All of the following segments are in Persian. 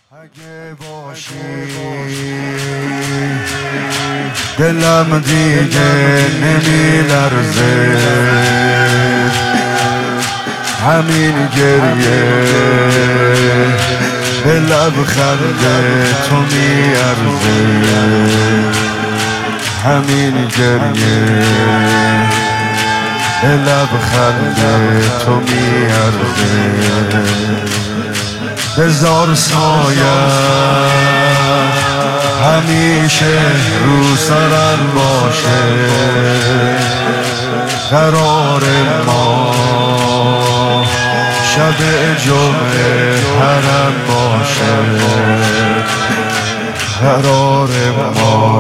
اگه باشی دلم دیگه نمیلرزه، همین گریه به لبخند تو میارزه، همین گریه به لبخند تو میارزه. بذار سایه همیشه رو سرم باشه، قرار ما شب جمعه حرم باشه، قرار ما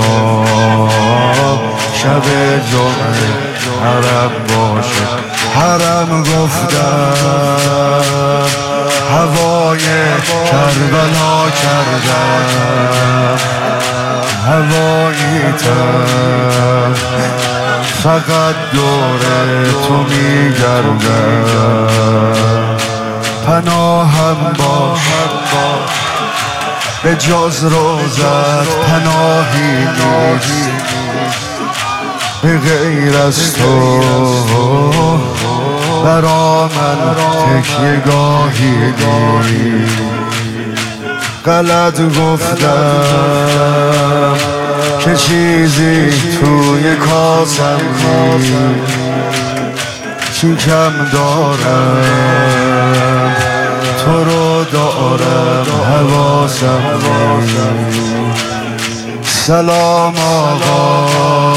شب جمعه حرم باشه. حرم گفتم هوای کربلا کردم، هوایی تر فقط دور تو میگردم. پناهم باش به جز روزت پناهی نیست، به غیر از تو برا من تکیه گاهی نیست. غلط گفتم که چیزی توی کاسم نیست، چی کم دارم تو رو دارم حواسم نیست. سلام آقا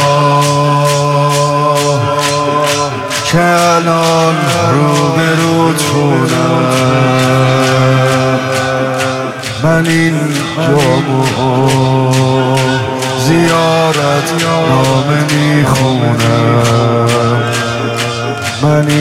که الان روبروتونم، من این جامو زیارت نامه میخونم، من